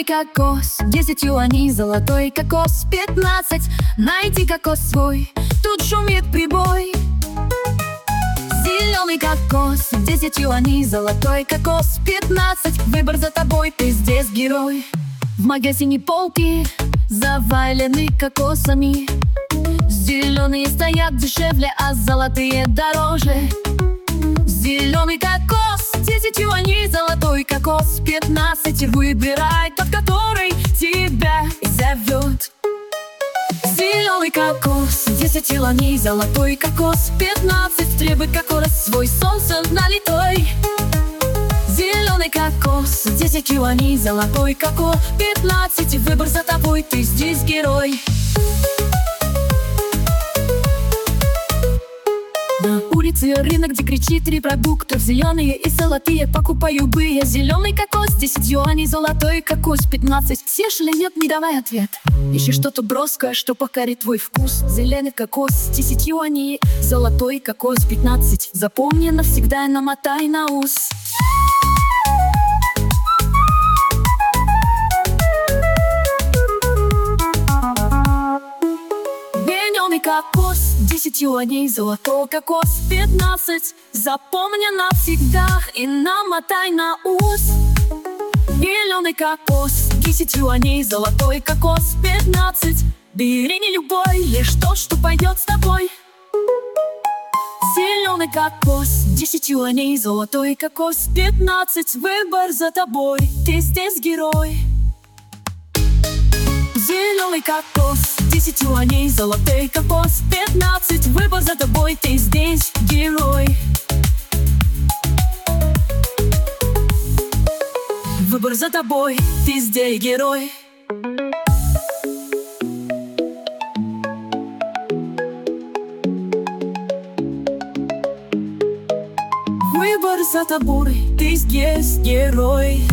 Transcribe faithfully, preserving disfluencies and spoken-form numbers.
Зеленый кокос, десять юаней, золотой кокос, пятнадцать. Найди кокос свой, тут шумит прибой. Зеленый кокос, десять юаней, золотой кокос, пятнадцать. Выбор за тобой, ты здесь герой. В магазине полки завалены кокосами. Зеленые стоят дешевле, а золотые дороже. Зеленый кокос, десять юаней, золотой кокос, пятнадцать. Выбирай тот, который тебя и зовет. Зеленый кокос, десять юаней, золотой кокос, пятнадцать. Требует кокос свой солнце налитой. Зеленый кокос, десять юаней, золотой кокос, пятнадцать. Выбор за тобой, ты здесь герой. На улице рынок, где кричит три продуктов: зеленые и золотые, покупай любые. Зеленый кокос, десять юаней, золотой кокос, пятнадцать. Съешь или нет, не давай ответ. Ищи что-то броское, что покорит твой вкус. Зеленый кокос, десять юаней, золотой кокос, пятнадцать. Запомни навсегда и намотай на ус. Зеленый кокос, десять юаней, золотой кокос, пятнадцать. Запомни навсегда и намотай на ус. Зеленый кокос, десять юаней, золотой кокос, пятнадцать. Бери не любой, лишь то, что пойдет с тобой. Зеленый кокос, десять юаней, золотой кокос, пятнадцать. Выбор за тобой, ты здесь герой. Зеленый кокос, десять юаней, золотой кокос, пятнадцать. Выбор за тобой, ты здесь герой. Выбор за тобой, ты здесь герой. Выбор за тобой, ты здесь герой.